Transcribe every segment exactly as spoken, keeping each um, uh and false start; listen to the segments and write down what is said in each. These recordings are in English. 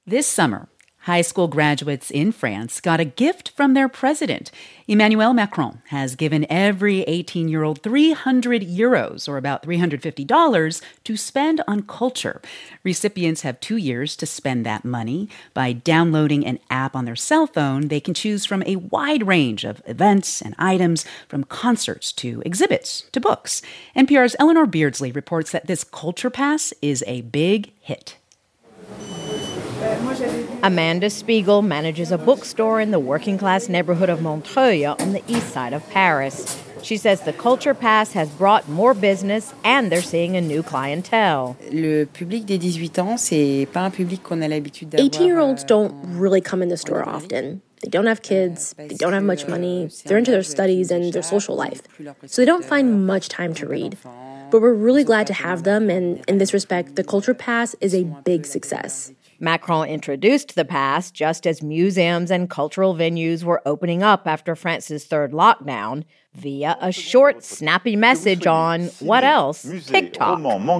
This summer, high school graduates in France got a gift from their president. Emmanuel Macron has given every eighteen-year-old three hundred euros, or about three hundred fifty dollars, to spend on culture. Recipients have two years to spend that money. By downloading an app on their cell phone, they can choose from a wide range of events and items, from concerts to exhibits to books. N P R's Eleanor Beardsley reports that this Culture Pass is a big hit. Amanda Spiegel manages a bookstore in the working-class neighborhood of Montreuil on the east side of Paris. She says the Culture Pass has brought more business and they're seeing a new clientele. eighteen-year-olds don't really come in the store often. They don't have kids, they don't have much money, they're into their studies and their social life. So they don't find much time to read. But we're really glad to have them, and in this respect, the Culture Pass is a big success. Macron introduced the pass just as museums and cultural venues were opening up after France's third lockdown via a short, snappy message on, what else? TikTok.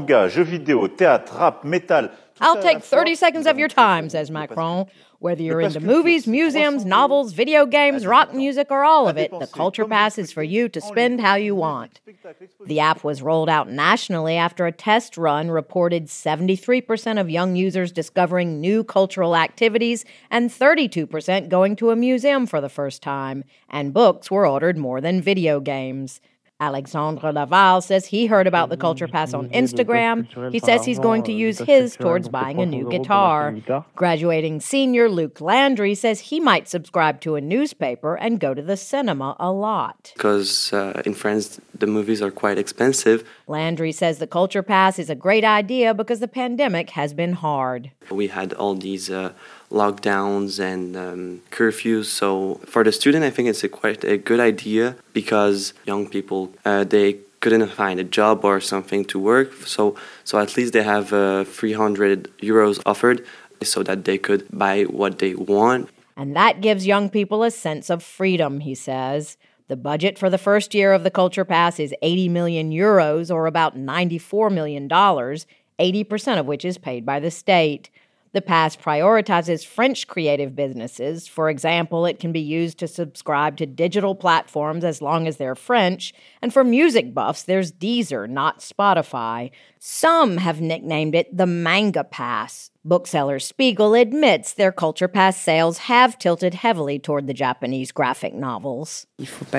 I'll take thirty seconds of your time, says Macron. Whether you're into movies, museums, novels, video games, rock music, or all of it, the Culture Pass is for you to spend how you want. The app was rolled out nationally after a test run reported seventy-three percent of young users discovering new cultural activities and thirty-two percent going to a museum for the first time, and books were ordered more than video games. Alexandre Laval says he heard about the Culture Pass on Instagram. He says he's going to use his towards buying a new guitar. Graduating senior Luke Landry says he might subscribe to a newspaper and go to the cinema a lot. Because uh, in France, the movies are quite expensive. Landry says the Culture Pass is a great idea because the pandemic has been hard. We had all these uh, lockdowns and um, curfews. So for the student, I think it's a quite a good idea because young people, uh, they couldn't find a job or something to work. So so at least they have uh, three hundred euros offered so that they could buy what they want. And that gives young people a sense of freedom, he says. The budget for the first year of the Culture Pass is eighty million euros, or about ninety-four million dollars, eighty percent of which is paid by the state. The pass prioritizes French creative businesses. For example, it can be used to subscribe to digital platforms as long as they're French. And for music buffs, there's Deezer, not Spotify. Some have nicknamed it the Manga Pass. Bookseller Spiegel admits their Culture Pass sales have tilted heavily toward the Japanese graphic novels. We're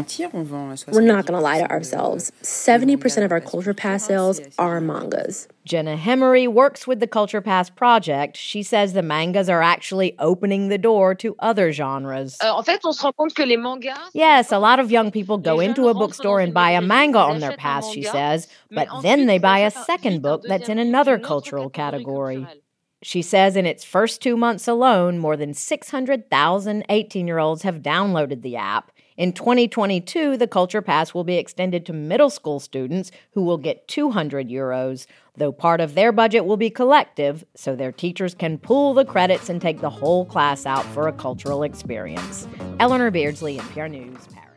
not going to lie to ourselves. seventy percent of our Culture Pass sales are mangas. Jenna Hemery works with the Culture Pass project. She says the mangas are actually opening the door to other genres. Yes, a lot of young people go into a bookstore and buy a manga on their pass, she says, but then they buy a second book that's in another cultural category. She says in its first two months alone, more than six hundred thousand eighteen-year-olds have downloaded the app. In twenty twenty-two, the Culture Pass will be extended to middle school students who will get two hundred euros, though part of their budget will be collective, so their teachers can pool the credits and take the whole class out for a cultural experience. Eleanor Beardsley, N P R News, Paris.